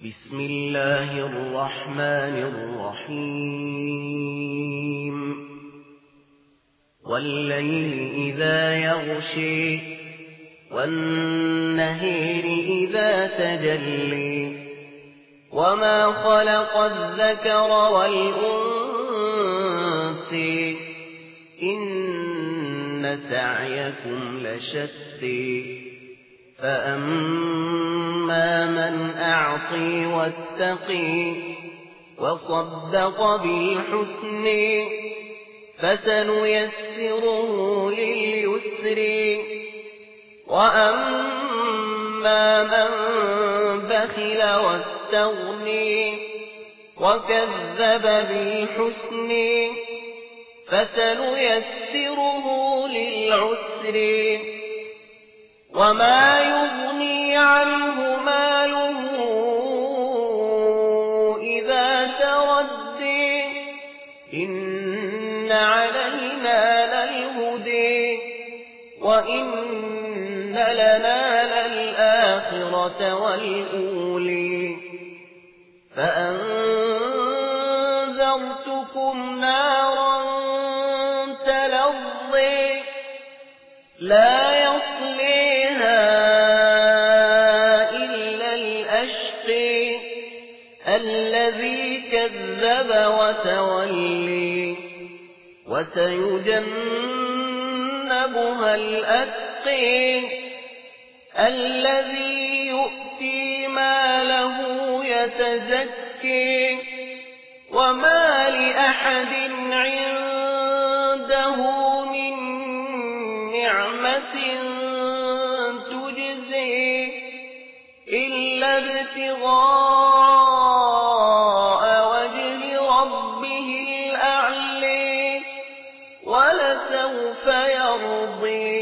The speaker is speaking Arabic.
بسم الله الرحمن الرحيم والليل إذا يغشي والنهار إذا تجلي وما خلق الذكر والأنثى إن سعيكم لشتى فأما من أعطي واتقي وصدق بالحسن فسنيسره لليسر وأما من بخل واستغني وكذب بالحسن فسنيسره للعسر وما يغني عنه ماله إذا تردي إن علينا للهدي وإن لنا للآخرة والأولي فأنذرتكم نارا تلظي لا يصليها إلا الأشقي الذي كذب وتولي وسيجنبها الأتقي الذي يؤتي ماله يتزكي وما لأحد عنده من نعمة تجزي إلا ابتغاء وجه ربه الأعلى ولسوف يرضي